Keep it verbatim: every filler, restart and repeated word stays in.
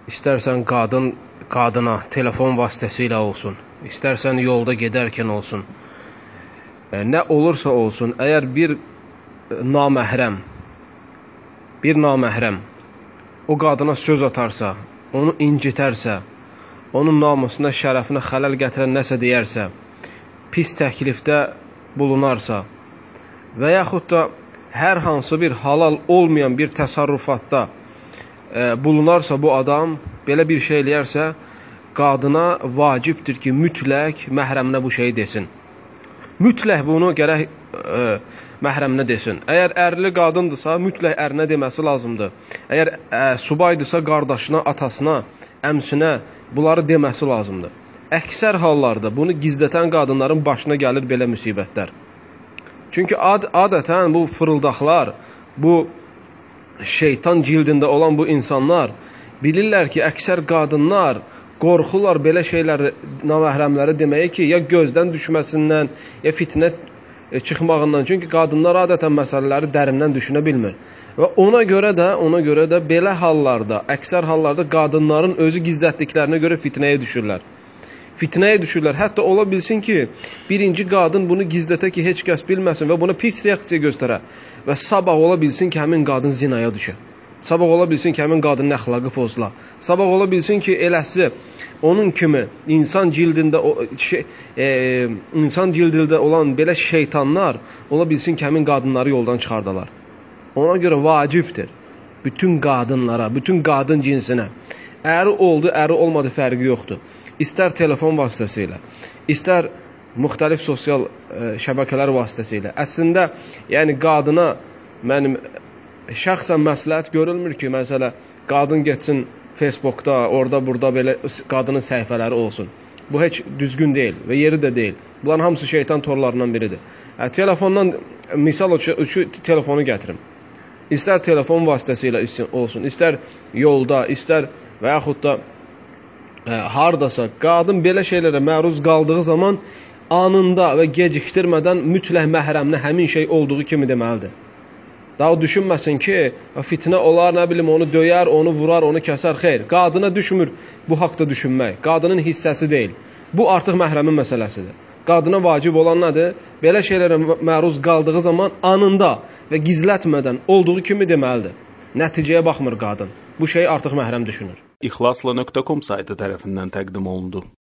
İstərsən qadın qadına telefon vasitəsilə olsun, istərsən yolda gedərkən olsun, nə olursa olsun, əgər bir naməhrəm, bir naməhrəm o qadına söz atarsa, onu incitərsə, onun namusuna, şərəfinə xələl gətirən nəsə deyərsə, pis təklifdə bulunarsa və yaxud da hər hansı bir halal olmayan bir təsarrufatda e, bulunarsa bu adam, belə bir şey eləyərsə, qadına vacibdir ki, mütləq məhrəminə bu şeyi desin. Mütləq bunu gərək e, məhrəminə desin. Əgər ərli qadındırsa, mütləq ərinə deməsi lazımdır. Əgər ə, subaydırsa, qardaşına, atasına, əmsinə bunları deməsi lazımdır. Əksər hallarda bunu gizlətən qadınların başına gəlir belə müsibətlər. Çünki ad adətən bu fırıldaqlar, bu şeytan cildində olan bu insanlar bilirlər ki, əksər qadınlar qorxular belə şeyləri, naməhrəmləri deməyə ki, ya gözdən düşməsindən, ya fitnə çıxmağından. Çünki qadınlar adətən məsələləri dərindən düşünə bilmir. Və ona görə də, ona görə də belə hallarda, əksər hallarda qadınların özü gizlətdiklərinə görə fitnəyə düşürlər. Fitnəyə düşürlər. Hətta ola bilsin ki, birinci qadın bunu gizlətə ki, heç kəs bilməsin və buna pis reaksiya göstərə və sabah ola bilsin ki, həmin qadın zinaya düşə. Sabah ola bilsin ki, həmin qadının əxlaqı pozula. Sabah ola bilsin ki, eləsi onun kimi insan cildində şey, e, insan cildində olan belə şeytanlar ola bilsin ki, həmin qadınları yoldan çıxardalar. Ona görə vacibdir bütün qadınlara, bütün qadın cinsinə. Əri oldu, əri olmadı fərqi yoxdur. İstər telefon vasitəsilə, istər müxtəlif sosial e, şəbəkələr vasitəsilə. Əslində, yəni qadına mənim şəxsən məsləhət görülmür ki, məsələ qadın getsin Facebookda, orada, burada belə qadının səhifələri olsun. Bu heç düzgün deyil və yeri də deyil. Bunların hamısı şeytan torlarından biridir. Hə, telefondan, misal üçün telefonu gətirim. İstər telefon vasitəsilə olsun, istər yolda, istər və yaxud da ə, hardasa qadın belə şeylərə məruz qaldığı zaman anında və gecikdirmədən mütləq məhrəminə həmin şey olduğu kimi deməlidir. Daha o düşünməsin ki, fitnə olar, nə bilim, onu döyər, onu vurar, onu kəsər. Xeyr, qadına düşmür bu haqda düşünmək. Qadının hissəsi deyil. Bu artıq məhrəmin məsələsidir. Qadına vacib olan nədir? Belə şeylərə məruz qaldığı zaman anında və gizlətmədən olduğu kimi deməlidir. Nəticəyə baxmır qadın. Bu şey artıq məhrəm düşünür. İxlasla nöqtə com saytı tərəfindən təqdim olundu.